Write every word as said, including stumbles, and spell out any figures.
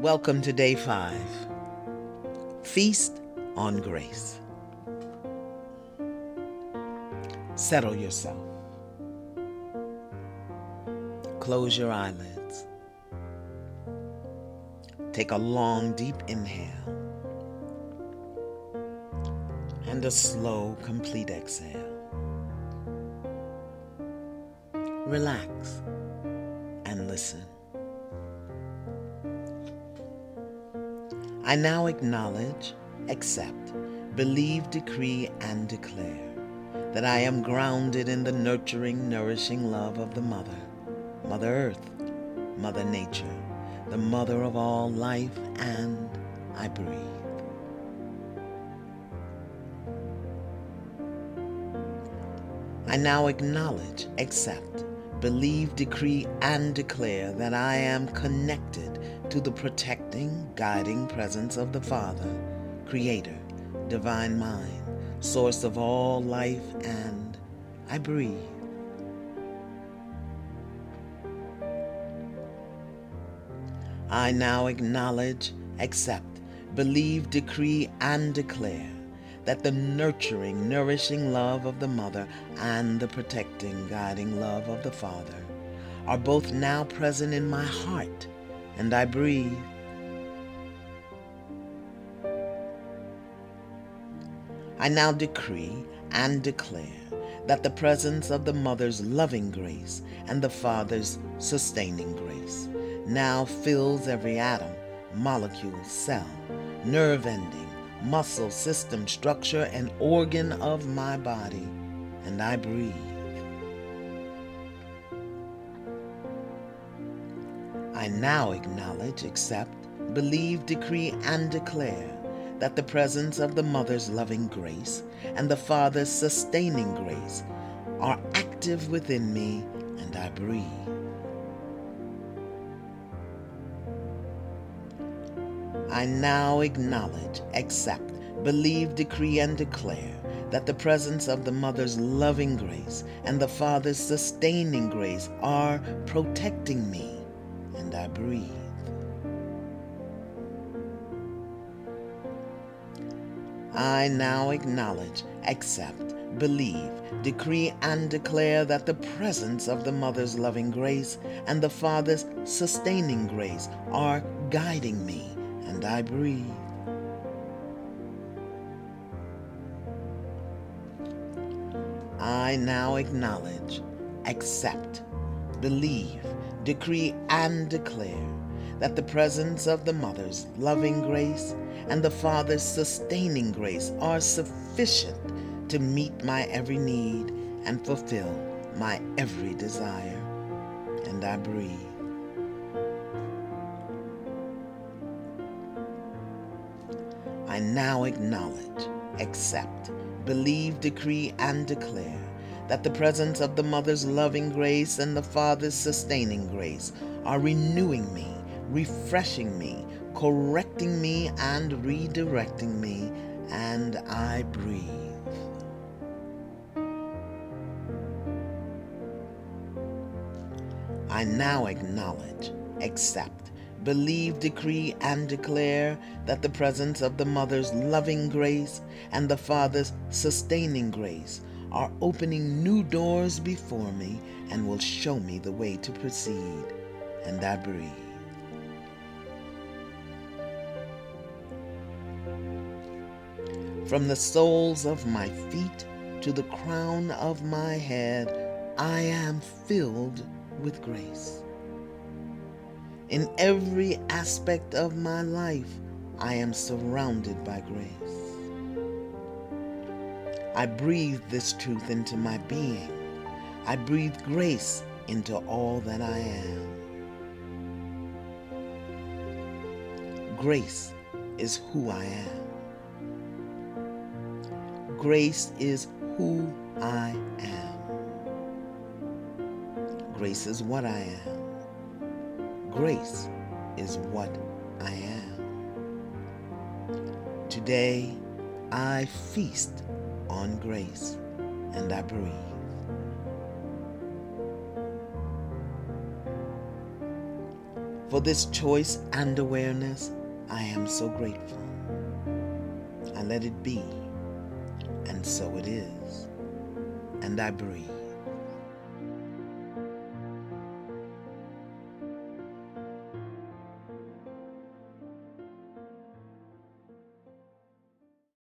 Welcome to day five. Feast on grace. Settle yourself. Close your eyelids. Take a long, deep inhale and a slow, complete exhale. Relax and listen. I now acknowledge, accept, believe, decree, and declare that I am grounded in the nurturing, nourishing love of the Mother, Mother Earth, Mother Nature, the mother of all life, and I breathe. I now acknowledge, accept, believe, decree, and declare that I am connected to the protecting, guiding presence of the Father, Creator, Divine Mind, Source of all life, and I breathe. I now acknowledge, accept, believe, decree, and declare that the nurturing, nourishing love of the Mother and the protecting, guiding love of the Father are both now present in my heart, and I breathe. I now decree and declare that the presence of the Mother's loving grace and the Father's sustaining grace now fills every atom, molecule, cell, nerve ending, muscle, system, structure, and organ of my body, and I breathe. I now acknowledge, accept, believe, decree, and declare that the presence of the Mother's loving grace and the Father's sustaining grace are active within me, and I breathe. I now acknowledge, accept, believe, decree, and declare that the presence of the Mother's loving grace and the Father's sustaining grace are protecting me, and I breathe. I now acknowledge, accept, believe, decree, and declare that the presence of the Mother's loving grace and the Father's sustaining grace are guiding me, and I breathe. I now acknowledge, accept, believe, decree, and declare that the presence of the Mother's loving grace and the Father's sustaining grace are sufficient to meet my every need and fulfill my every desire, and I breathe. I now acknowledge, accept, believe, decree, and declare that the presence of the Mother's loving grace and the Father's sustaining grace are renewing me, refreshing me, correcting me, and redirecting me, and I breathe. I now acknowledge, accept, believe, decree, and declare that the presence of the Mother's loving grace and the Father's sustaining grace are opening new doors before me and will show me the way to proceed, and I breathe. From the soles of my feet to the crown of my head, I am filled with grace. In every aspect of my life, I am surrounded by grace. I breathe this truth into my being. I breathe grace into all that I am. Grace is who I am. Grace is who I am. Grace is what I am. Grace is what I am. Today, I feast on grace, and I breathe. For this choice and awareness, I am so grateful. I let it be, and so it is, and I breathe.